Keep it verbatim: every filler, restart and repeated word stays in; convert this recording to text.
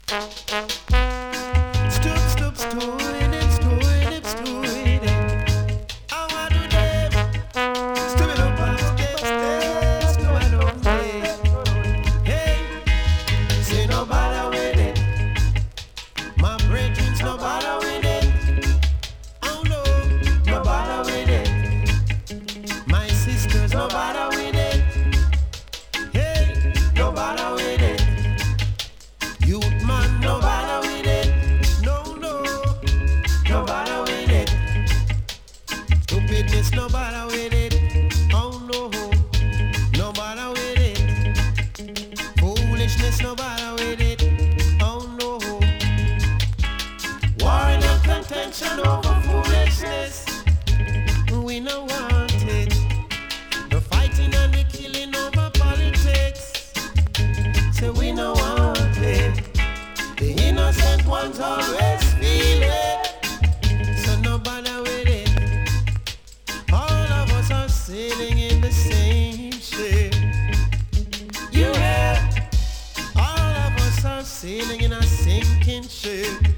Stoop, stoop, stewing it, stewing it, stewing it. I want to live. Stoop it up and get stay. Stew it up, stay. Hey, say no bother with it. My brethrens no bother with it. Oh no, no bother with it. My sisters no bother with it. Hey, no bother with it. Youth man no bother with it. No, no, no bother with it. Stupidness no bother with it. Oh no, no bother with it. Foolishness no bother with it. Oh no. War and contention over foolishness. We no want it. The fighting and the killing over politics. Say we no want it. The innocent ones always feel it. So no bother with it. All of us are sailing in the same ship. You hear? All of us are sailing in a sinking ship.